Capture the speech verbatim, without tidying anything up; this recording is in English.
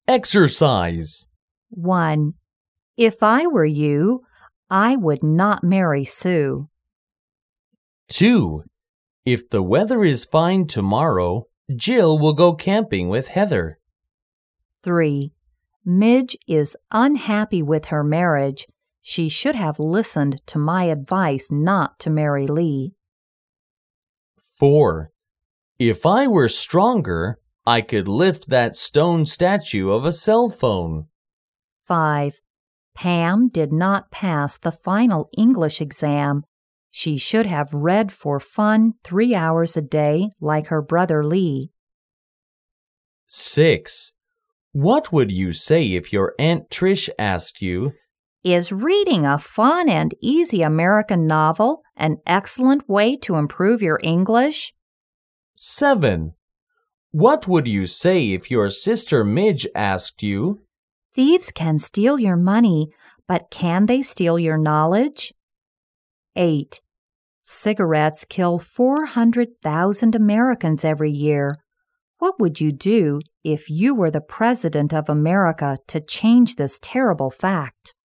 Exercise. one. If I were you, I would not marry Sue. two. If the weather is fine tomorrow, Jill will go camping with Heather. three. Midge is unhappy with her marriage. She should have listened to my advice not to marry Lee. four. If I were stronger, I could lift that stone statue of a cell phone. five. Pam did not pass the final English exam. She should have read for fun three hours a day like her brother Lee. six. What would you say if your Aunt Trish asked you, Is reading a fun and easy American novel an excellent way to improve your English? seven. What would you say if your sister Midge asked you, Thieves can steal your money, but can they steal your knowledge? eight. Cigarettes kill four hundred thousand Americans every year. What would you do if you were the President of America to change this terrible fact?